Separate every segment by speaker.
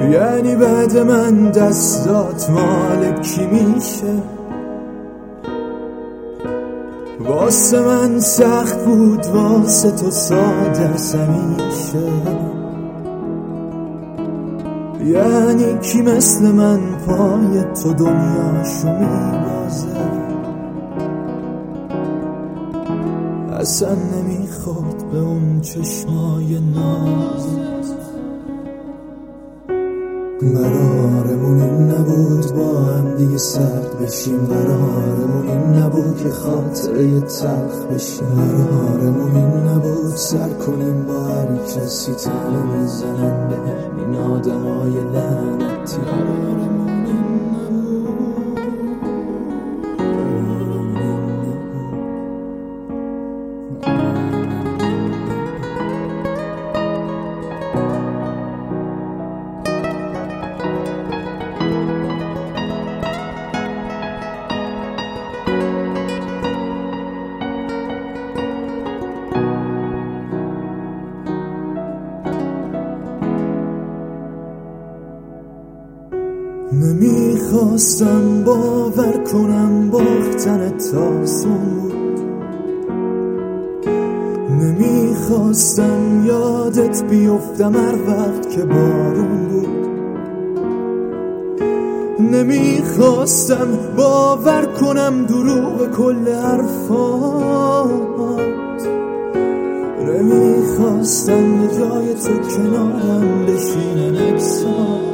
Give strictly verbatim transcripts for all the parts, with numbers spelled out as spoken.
Speaker 1: یعنی بعد من دستات مال کی میشه؟ واسه من سخت بود، واسه تو ساده همیشه. یعنی کی مثل من پای تو دنیاشو میبازه؟ اصلا نمیخواد به اون چشمای نازت. قرارمون این نبود با هم دیگه سرد بشیم، قرارمون این نبود که خاطره تلخ بشیم، قرارمون این نبود سر کنیم با هر کسی تنه بزنن به همین آدمای لعنتی. قرارمون این نمیخواستم باور کنم باختن تاسون بود، نمیخواستم یادت بیفتم هر وقت که بارون بود، نمیخواستم باور کنم دروغ کل حرفات، نمیخواستم جای تو کنارم بشینم اکسات.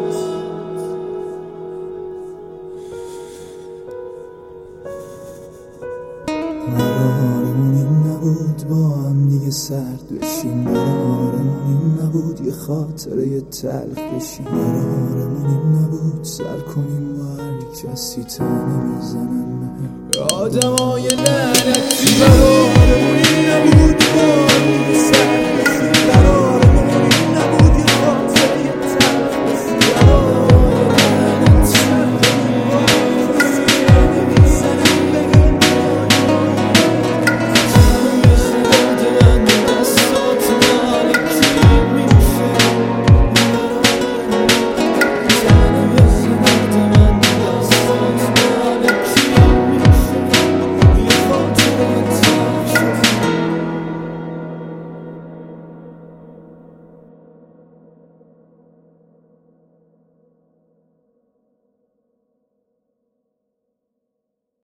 Speaker 1: قرارمون این نبود با هم دیگه سرد بشیم، قرارمون این نبود یه خاطره تلخ بشیم، قرارمون این نبود سر کنیم با هر کسی تنه میزنن به آدمای لعنتی. قرارمون این نبود با